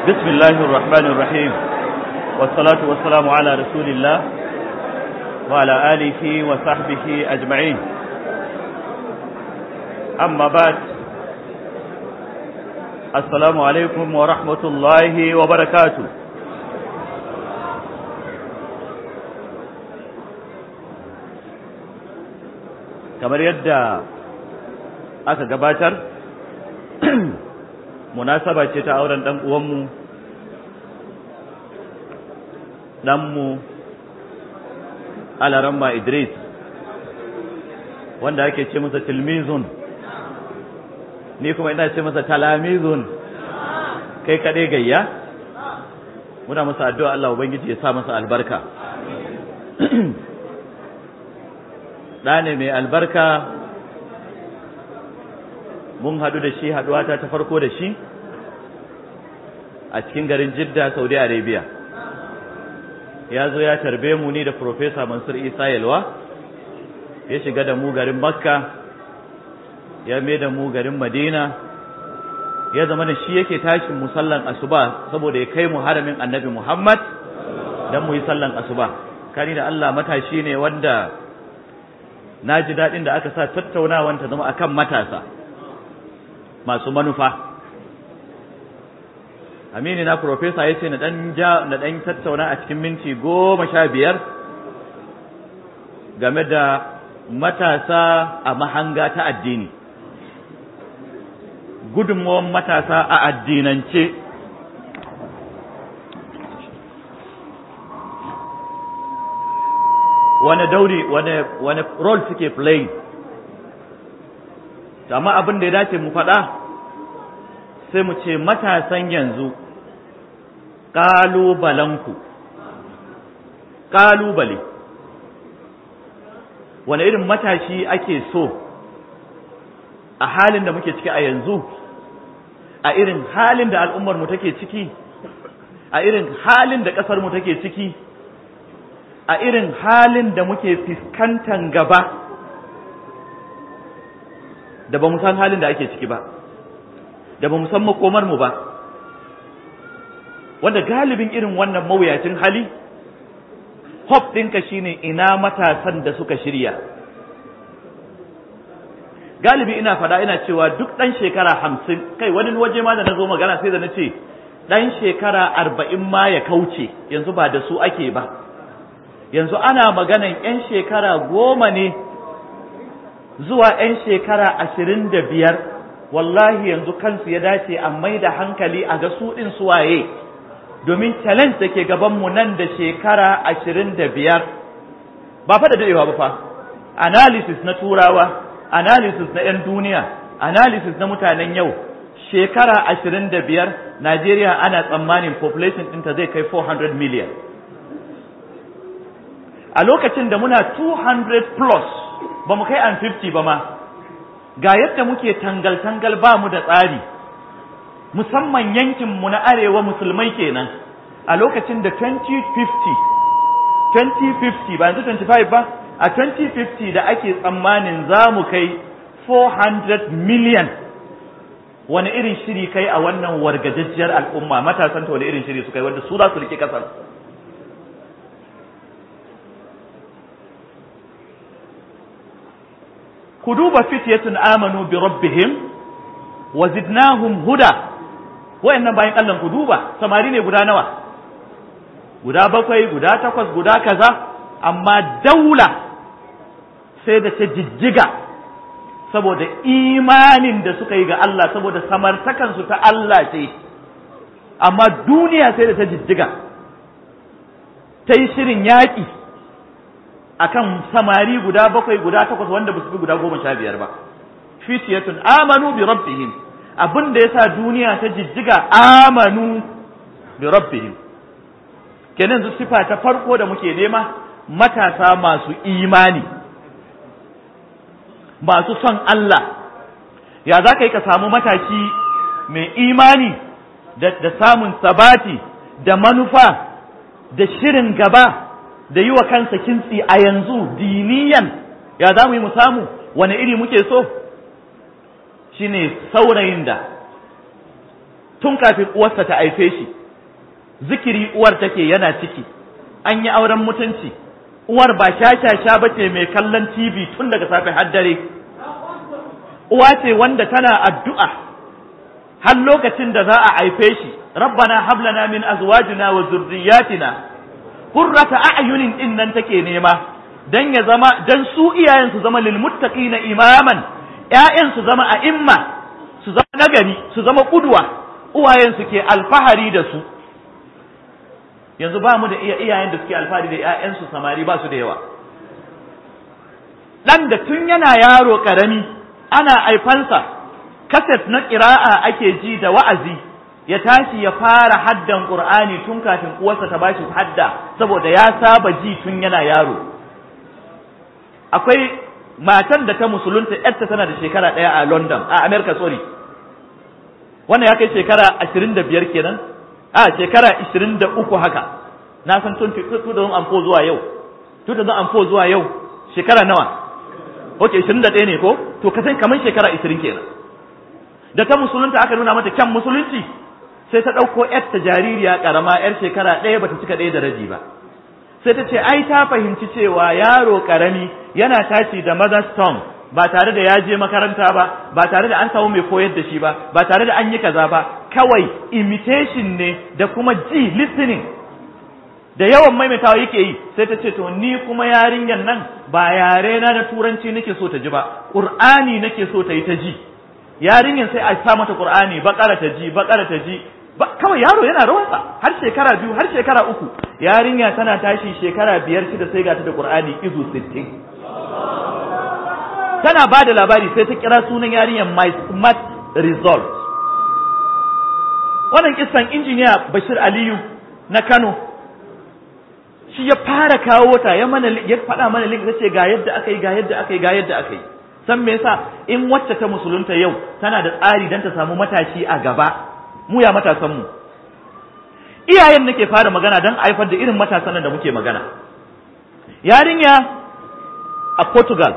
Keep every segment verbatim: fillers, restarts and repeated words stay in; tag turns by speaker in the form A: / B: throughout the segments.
A: بسم الله الرحمن الرحيم والصلاة والسلام على رسول الله وعلى آله وصحبه أجمعين. أما بعد، السلام عليكم ورحمة الله وبركاته. kamar yadda aka gabatar, munasaba ce ta auren dan uwanmu danmu Alaramma Idris, wanda ake ce masa tilmizun, ni kuma ina ce masa talamizun, kai kaɗai gayya. Muna masa addu'a Allah ubangiji ya sa masa albarka. ɗa ne mai albarka, mun haɗu da shi haɗuwata ta farko da shi a cikin garin Jidda, Saudi Arabia. Ya zo ya tarbe mu ni da Profesa Mansur Isa Yalwa, ya shiga da mu garin Makka, ya mai da mu garin Madina, ya zama da shi yake tashin mu sallan asuba saboda ya kai mu haramin Annabi Muhammad dan mu yi sallan asuba. Kani da Allah matashi ne wanda na ji daɗin da aka sa tattaunawan ta zama akan matasa masu manufa. Amini na Profesa ya ce na ɗan ja na ɗan tattauna a cikin minti goma sha biyar game da matasa a mahanga ta addini, gudunmuwan matasa a addinance. Wane dauri, wane wane role suke playing. Amma abin da ya dace mu faɗa sai mu ce matasan yanzu, ƙalubalenku, ƙalubale, wane irin matashi ake so a halin da muke ciki a yanzu, a irin halin da al'ummarmu take ciki, a irin halin da ƙasarmu take ciki, a irin halin da muke fuskantar gaba da ba mu san halin da ake ciki ba, da ba mu san makomarmu ba, wanda galibin irin wannan mawuyacin hali, hope ɗinka shine ina matasan da suka shirya. Galibi ina fada ina cewa duk ɗan shekara hamsin, kai wani waje ma da na zo magana sai da na ce ɗan shekara arba'in ma ya kauce, yanzu ba da su ake ba. Yanzu ana maganan ‘yan shekara goma ne zuwa ‘yan shekara ashirin da biyar, wallahi yanzu kansu ya dace a mai da hankali a ga su ɗin suwaye, domin challenge da ke gabanmu nan da shekara ashirin da biyar ba fa da daɗewa ba fa. Analysis na turawa, analysis na ‘yan duniya, analysis na mutanen yau, shekara ashirin da biyar Najeriya ana tsammanin population ɗinta zai kai four hundred million. A lokacin da muna two hundred plus ba mu kai an fifty ba ma, ga yadda muke tangal-tangal ba mu da tsari, musamman yankinmu na arewa musulmai kenan. A lokacin da twenty fifty twenty fifty ba yanzu twenty-five ba, a twenty fifty da ake tsammanin za mu kai four hundred million, wani irin shiri kai a wannan wargajajjiyar al'umma? Matasan ta wani irin shiri su kai wanda su za su rike kasar? Ku duba fityatun amanu bi rabbihim wa zidnahum huda. Wayannan bayan Allah ku duba, samari ne guda nawa? Guda bakwai, guda takwas, guda kaza, amma daula sai da ta jijjiga saboda imanin da suka yi ga Allah, saboda samartakan su ta Allah ce. Amma duniya sai da ta jijjiga, ta yi shirin yaƙi akan samari guda bakwai, guda takwas, wanda ba su fi guda goma sha biyar ba. Fitiyatun amanu bi rabbihim, abin da yasa duniya ta jijjiga amanu bi rabbihim. Kenan zu sifa ta farko da muke nema, matasa masu imani, masu son Allah. Ya za ka yi ka samu matashi mai imani da, da samun sabati da manufa da shirin gaba da yi wa kansa kintsi a yanzu diniyan? Ya za mu yi mu samu? Wane iri muke so? Shine saurayin da tun kafin uwarsa ta haife shi zikiri uwar take yana ciki, an yi auren mutunci, uwar ba shashasha ba ce mai kallon T V tun daga safe har dare, uwa ce wanda tana addu'a har lokacin da za a haife shi, rabbana hablana min azwajina wa zurriyatina qurrata a'yunin din nan take nema dan ya zama dan su iyayen su zama lil muttaqina imaman, ƴaƴan su zama a'imma, su zama nagari, su zama kudwa, uwayen su ke alfahari da su. Yanzu ba mu da iya iyayen da suke alfahari da ƴaƴan su samari ba su da yawa. Dan da tun yana yaro karami ana aifansa kaset na ƙira'a ake ji da wa'azi, ya tashi ya fara haddan Qur'ani tun kafin uwarsa ta bashi hadda saboda ya saba ji tun yana yaro. Akwai matan da ta musulunta yarta tana da shekara ɗaya a London, a America sorry. Wannan ya kai shekara ashirin da biyar kenan, a shekara ashirin da uku haka. Na san tun two thousand four zuwa yau. two thousand four zuwa yau shekara nawa? Ok, ashirin da ɗaya ne ko? To ka san kamar shekara ashirin kenan. Da ta musulunta aka nuna mata kyan musulunci, sai ta ɗauko ‘yarta jaririya ƙarama ‘yar shekara ɗaya bata cika ɗaya da rabi ba. Sai ta ce, ai ta fahimci cewa yaro ƙarami yana tashi da mother's tongue ba tare da ya je makaranta ba, ba tare da an samu mai koyar da shi ba, ba tare da an yi kaza ba, kawai imitation ne da kuma ji listening. Da yawan maimaitawa yake yi, sai ta ce, to ni kuma yarinyar nan ba yare na da turanci nake so ta ji ba, Ƙur'ani nake so ta yi ta ji. Yarinyar sai a sa mata Qur'ani bakara ta ji bakara ta ji kawai yaro yana rawansa har shekara biyu har shekara uku, yarinya tana tashi shekara biyar shida sai ga ta da Qur'ani izu sittin. Tana ba da labari sai ta kira sunan yarinyar my smart result. Wannan kissan injiniya Bashir Aliyu na Kano shi ya fara kawo ta, ya mana ya faɗa mana link ce ga yadda aka yi ga yadda aka yi ga yadda aka yi. San me yasa in wacce ta musulunta yau tana da tsari dan ta samu matashi a gaba, mu ya matasan mu iyayen nake fara magana dan haifar da irin matasan da muke magana. Yarinya a Portugal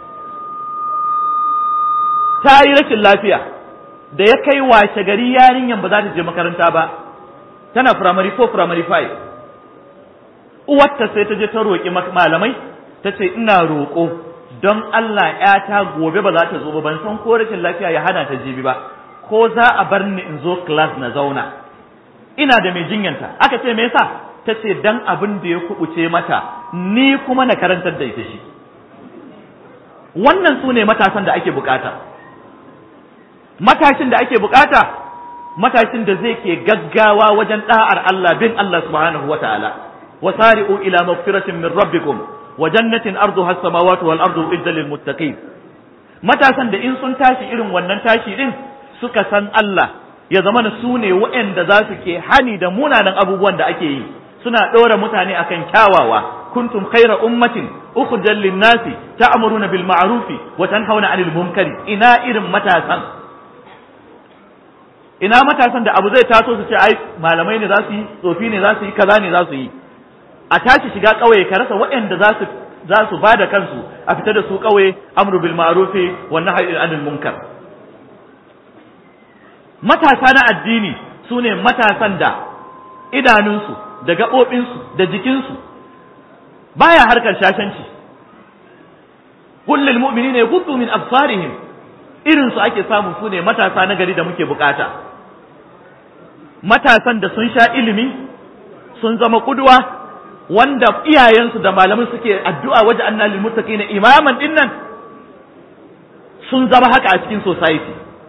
A: ta yi rashin lafiya da ya kai washe gari yarinyan ba za ta je makaranta ba, tana primary four primary five. Uwarta sai ta je ta roƙi malamai ta ce ina roƙo don Allah ‘yata gobe ba za ta zo ba, ban san ko rashin lafiya ya hana ta jibi ba, ko za a bar ni in zo class na zauna, ina da mai jinyanta. Aka ce me yasa? Ta ce dan abin da ya kubuce mata ni kuma na karantar da ita shi. Wannan su ne matasan da ake bukata. Matashin da ake bukata, matashin da zai ke gaggawa wajen da'ar Allah, bin Allah subhanahu wa ta'ala. Wasari'u ila magfiratin min rabbikum wa jannatin arduha as-samawati wal ardu idda lil muttaqin. Matasan da in sun tashi irin wannan tashi din suka san Allah, ya zama na su ne waɗanda za su ke hani da munanan abubuwan da ake yi, suna ɗora mutane akan kyawawa. Kuntum khayra ummatin ukhrijat lin nasi ta'muruna bil ma'rufi wa tanhauna 'anil munkari. Ina irin matasan, ina matasan da abu zai taso su ce ai malamai ne za su yi, tsofi ne za su yi, kaza ne za su yi. A tashi shiga ƙauye ka rasa waɗanda za su za su bada kansu a fita da su ƙauye, amru bil ma'rufi wa nahyi anil munkar. Matasa na addini su ne matasan da idanunsu da gaɓoɓinsu da jikinsu baya harkar shashanci. Kullul mu'minina yaghuddu min absarihim, irin su ake samu su ne matasa na gari da muke bukata. Matasan da sun sha ilimi, sun zama kudwa, wanda iyayensu da malamin suke addu'a waje annal lil muttaqina imaman dinnan, sun zama haka a cikin society.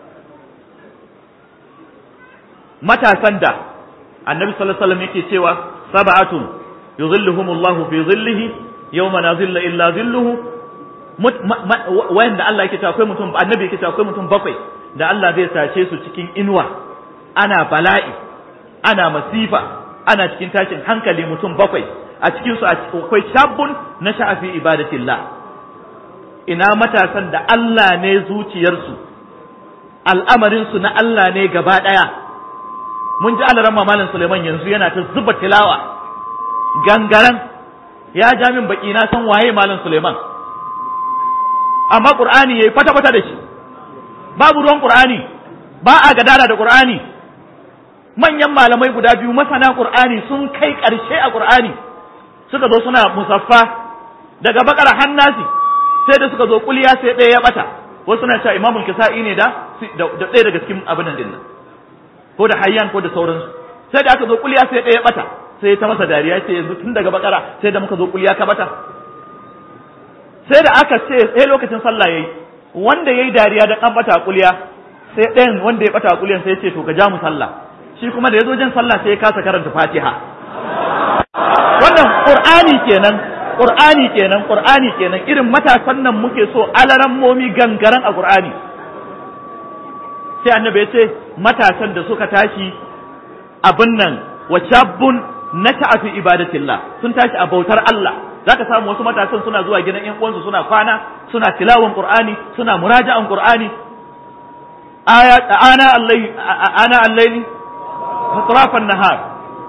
A: Matasan da annabi sallallahu alaihi wasallam yake cewa sab'atun yuzilluhumullahu fi zillihi yawma la zilla illa zilluhu, wanda Allah yake cewa akwai mutum, annabi yake cewa akwai mutum bakwai da Allah zai sace su cikin inuwa, ana bala'i, ana masifa, ana cikin tashin hankali, mutum bakwai a cikin su akwai shabbun na sha'afi ibadatillah. Ina matasan da Allah ne zuciyarsu, al'amarin su na Allah ne gaba daya. Mun ji alaran Malam Suleiman yanzu yana ta zuba tilawa gangaran, ya ja min baki na san waye Malam Suleiman, amma Qur'ani yayi fata fata da shi, babu ruwan Qur'ani, ba a gadara da Qur'ani. manyan malamai guda biyu masana Qur'ani sun kai ƙarshe a Qur'ani suka zo suna musaffa daga bakara hannasi sai da suka zo kuliya sai ɗaya ya bata wasu suna cewa Imamul Kisa'i ne da da ɗaya daga cikin abin nan din ko da Hayyan ko da sauransu sai da aka zo kuliya sai ɗaya ya bata sai ta masa dariya sai yanzu tun daga bakara sai da muka zo kuliya ka bata sai da aka ce sai lokacin sallah yayi wanda yayi dariya dan an bata kuliya sai ɗayan wanda ya bata kuliyan sai ya ce to ka ja mu sallah shi kuma da yazo jin sallah sai ya kasa karanta Fatiha wannan Qur'ani kenan Qur'ani kenan Qur'ani kenan irin matasan nan muke so alaran momi gangaran a Qur'ani sai annabi ya ce matasan da suka tashi abin nan wa shabbun nata'a fi ibadatillah sun tashi a bautar Allah zaka samu wasu matasan suna zuwa gidan ƴan uwansu suna kwana suna tilawan Qur'ani suna muraja'an Qur'ani aya ana allahi ana allahi atrafan nahar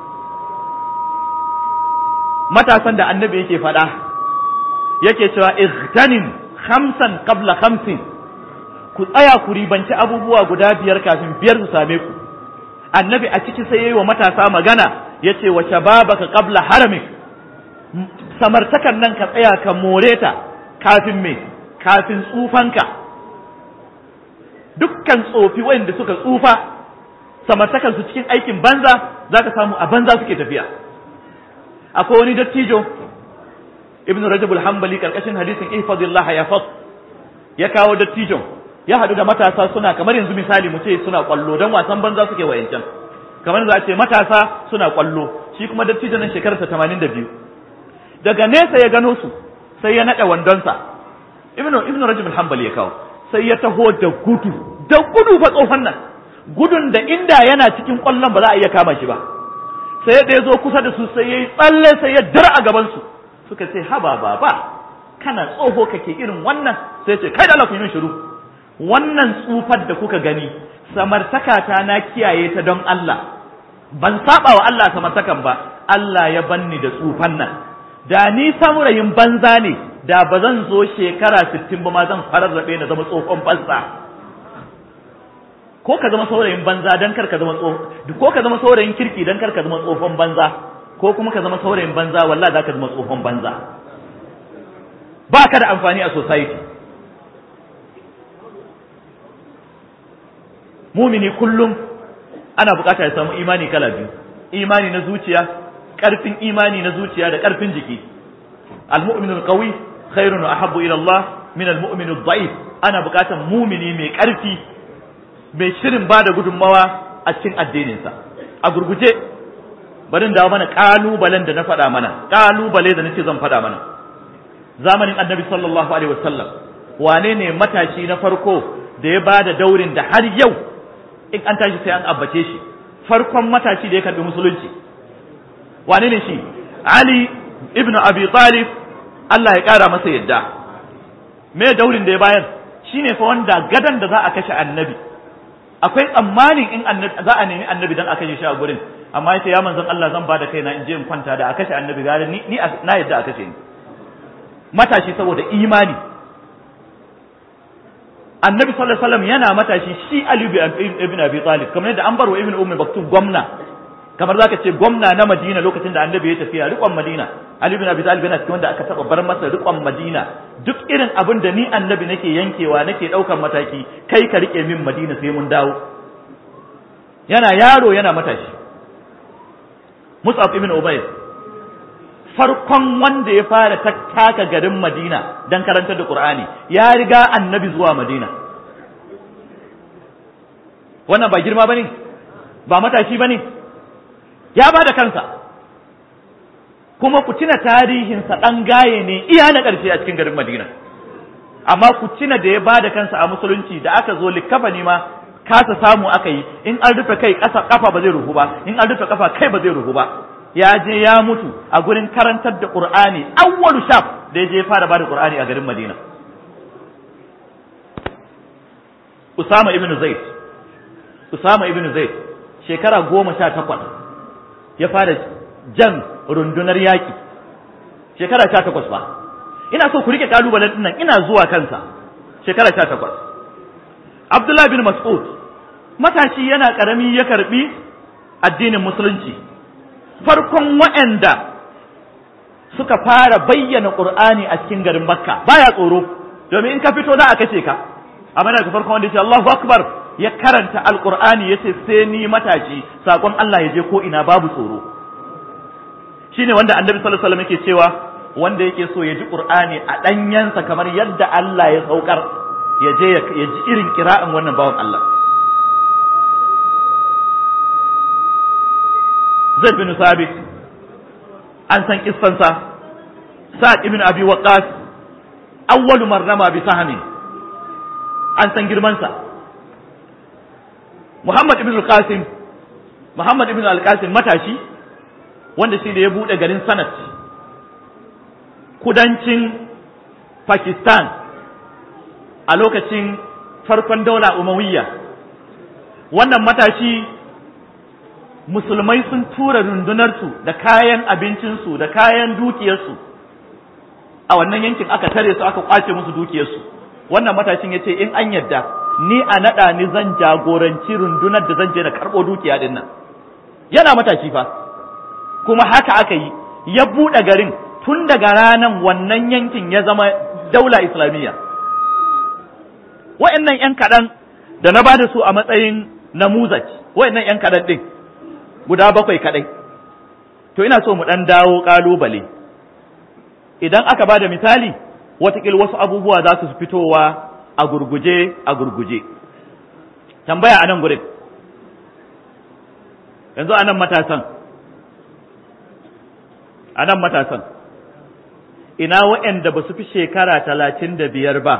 A: matasan da annabi yake faɗa yake cewa igtanim khamsan qabla khamsin ku tsaya ku ribanci abubuwa guda biyar kafin biyar su same ku annabi a ciki sai yayi wa matasa magana yace wa shababaka qabla haramik samartakan nan ka tsaya ka more ta kafin me kafin tsufanka dukkan tsofi wanda suka tsufa samartakan su cikin aikin banza zaka samu a banza suke tafiya akwai wani dattijo ibn rajab al-hanbali karkashin hadisin ihfazillah yafaz ya kawo dattijon ya hadu da matasa suna kamar yanzu misali mu ce suna kwallo dan wasan banza suke wayancan kamar za a ce matasa suna kwallo shi kuma dattijon nan shekararsa tamanin da biyu daga nesa ya gano su sai ya nada wandonsa ibn ibn rajab al-hanbali ya kawo sai ya taho da gudu da gudu fa tsofan nan gudun da inda yana cikin kwallon ba za a iya kama shi ba sai da ya zo kusa da su sai ya yi tsalle sai ya dar a gabansu suka ce haba baba kana tsoho kake irin wannan sai ce kai da Allah ku yi shiru wannan tsufar da kuka gani samartakata na kiyaye ta don Allah ban saba wa Allah samartakan ba Allah ya banni da tsufan nan da ni saurayin banza ne da ba zan zo shekara sittin ba ma zan farar rabe na zama tsohon banza ko ka zama saurayin banza dan kar ka zama tsoho ko ka zama saurayin kirki dan kar ka zama tsohon banza ko kuma ka zama saurayin banza wallahi zaka zama tsohon banza ba ka da amfani a society mumini kullum ana bukata ya samu imani kala biyu imani na zuciya karfin imani na zuciya da karfin jiki al-mu'minu al-qawi khairun wa ahabbu ila Allah min al-mu'min ad-da'if ana bukatan mumini mai karfi mai shirin ba da gudunmawa a cikin addininsa a gurguje barin dawo mana kalubalen da na faɗa mana kalubale da nace zan faɗa mana zamanin annabi sallallahu alaihi wasallam wane ne matashi na farko da ya bada daurin da har yau in an tashi sai an abbace shi farkon matashi da ya karbi musulunci wane ne shi Ali ibn Abi Talib Allah ya kara masa yadda me daurin da ya bayar shine fa wanda gadan da za a kashe annabi akwai tsammanin in annabi za a nemi annabi dan aka kashe shi a gurin amma yace ya manzon Allah zan bada kaina in je in kwanta da a kashe annabi gare ni ni na yadda a kashe ni matashi saboda imani annabi sallallahu alaihi wasallam yana matashi shi Ali ibn Abi Talib kamar yadda an barwa ibn Ummi Maktum gwamna kamar zaka ce gwamna na Madina lokacin da annabi ya tafiya riƙon Madina Ali ibn Abi Talib yana cikin wanda aka taba bar masa riƙon Madina duk irin abin da ni annabi nake yankewa nake daukar mataki kai ka rike min Madina sai mun dawo yana yaro yana matashi Mus'ab ibn Umayr farkon wanda ya fara tattaka garin Madina dan karantar da Qur'ani ya riga annabi zuwa Madina wannan ba girma bane ba matashi bane ya bada kansa kuma ku tuna tarihinsa ɗan gaye ne iya na ƙarshe a cikin garin Madina amma ku tuna da ya bada kansa a musulunci da aka zo likkafa ne ma kasa samu aka yi in an rufe kai ƙasa kafa ba zai ruhu ba in an rufe kafa kai ba zai ruhu ba ya je ya mutu a gurin karantar da Qur'ani awwalu shaf da ya je fara bada Qur'ani a garin Madina Usama ibn Zaid Usama ibn Zaid shekara goma sha takwas ya fara jan rundunar yaƙi shekara sha takwas ba ina so ku rike kalubalen dinnan ina zuwa kansa shekara sha takwas Abdullah bin Mas'ud matashi yana karami ya karbi addinin musulunci, farkon waɗanda suka fara bayyana Qur'ani a cikin garin Makka baya tsoro, domin in ka fito za a kashe ka, amma daga farkon wanda ya ce Allahu Akbar ya karanta Alƙur'ani ya ce sai ni matashi sakon Allah ya je ko ina babu tsoro. Shine wanda Annabi sallallahu alaihi wasallam yake cewa wanda yake so ya ji Qur'ani a danyansa kamar yadda Allah ya saukar, ya je ya ji irin kira'an wannan bawan Allah. Zaid bin Sabit an san kissansa, Sa'ad ibn Abi Waqqas awwalu man rama bi sahmi an san girmansa. Muhammad ibn al-Qasim Muhammad ibn al-Qasim matashi wanda shi da ya bude garin Sanat kudancin Pakistan a lokacin farkon daula Umayya. Wannan matashi musulmai sun tura rundunarsu da kayan abincinsu da kayan dukiyarsu a wannan yankin, aka tare su aka kwace musu dukiyarsu. Wannan matashin ya ce in an yadda ni a naɗa ni zan jagoranci rundunar da zan je na karɓo dukiya din nan. Yana matashi fa, kuma haka aka yi, ya buɗe garin. Tun daga ranan wannan yankin ya zama daula islamiyya. Wa'annan ‘yan kaɗan da na ba da su a matsayin namuzaj, wa'annan ‘yan kaɗan ɗin guda bakwai kaɗai. To ina so mu ɗan dawo ƙalubale. Idan aka ba da misali, watakil wasu abubuwa za su fitowa a gurguje a gurguje. Tambaya a nan gurin. Yanzu a nan matasan. A nan matasan. Ina waɗanda ba su fi shekara talatin da biyar ba,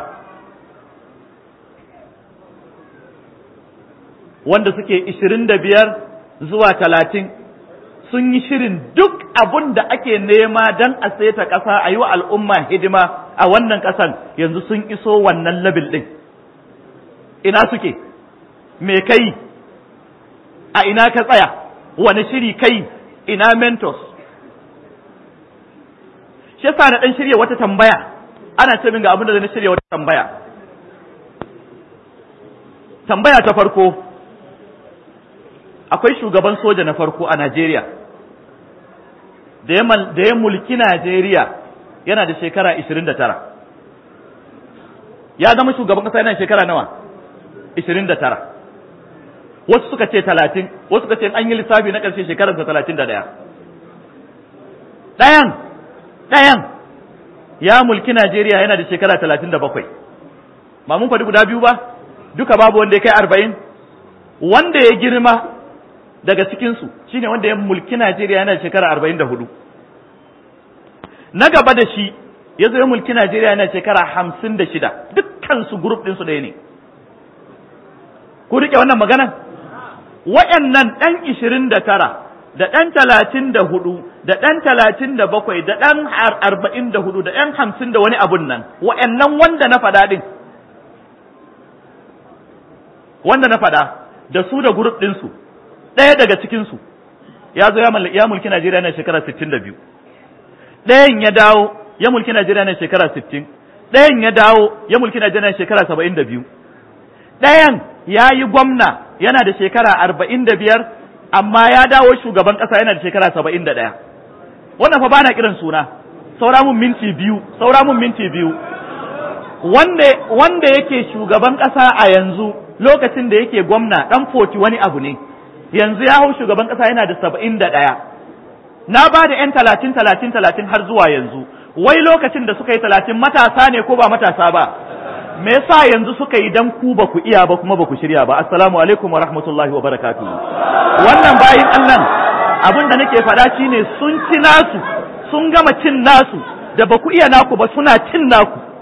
A: wanda suke ishirin da biyar zuwa talatin sun yi shirin duk abun da ake nema don a saita ƙasa a yi wa al'umma hidima a wannan ƙasan, yanzu sun iso wannan labil ɗin. Ina suke? Me kai? A ina ka tsaya? Wane shiri kai? Ina mentors? Shi yasa na ɗan shirya wata tambaya, ana ce min ga abin da na shirya wata tambaya. Tambaya ta farko, akwai shugaban soja na farko a Najeriya da ya mulki Najeriya yana da shekara ishirin da tara. Ya zama shugaban kasa yana shekara nawa? ishirin da tara. Wasu suka ce talatin, wasu suka ce an yi lissafi na ƙarshe shekararsa talatin da ɗaya. Ɗayan, ɗayan ya mulki Najeriya yana da shekara talatin da bakwai. Ba mun faɗi guda biyu ba? Duka babu wanda ya kai arba'in. Wanda ya girma daga cikinsu shi ne wanda ya mulki Najeriya yana da shekara arba'in da hudu. Na gaba da shi ya zo ya mulki Najeriya yana da shekara hamsin da shida. Dukkansu grup ɗinsu ɗaya ne. Ku riƙe wannan maganan? Waɗannan ɗan ishirin da tara da ɗan talatin da hudu da ɗan talatin da bakwai da ɗan arba'in da hudu da ɗan hamsin da wani abun nan, waɗannan wanda na faɗa ɗin, wanda na faɗa da su da grup ɗinsu, ɗaya daga cikinsu ya zo ya mulki Najeriya na shekara sittin da biyu, ɗayan ya dawo ya mulki Najeriya na shekara sittin, ɗayan ya dawo ya mulki Najeriya na shekara saba'in da biyu, ɗayan ya yi gwamna yana da shekara arba'in da biyar, amma ya dawo shugaban ƙasa yana da shekara saba'in da ɗaya. Wannan fa ba na kiran suna, saura mun minti biyu, saura mun minti biyu. Wanda yake shugaban ƙasa a yanzu lokacin da yake gwamna ɗan foti wani abu ne, yanzu ya hau shugaban ƙasa yana da saba'in da ɗaya. Na ba da ‘yan talatin talatin talatin har zuwa yanzu, wai lokacin da suka yi talatin matasa ne ko ba matasa ba? Me yasa yanzu suka yi dan ku ba ku iya ba kuma ba ku shirya ba? Assalamu alaikum wa rahmatullahi wa barakatuhu. Wannan bayin Allah abin da nake faɗa shine sun ci nasu, sun gama cin nasu, da ba ku iya naku ba suna cin naku.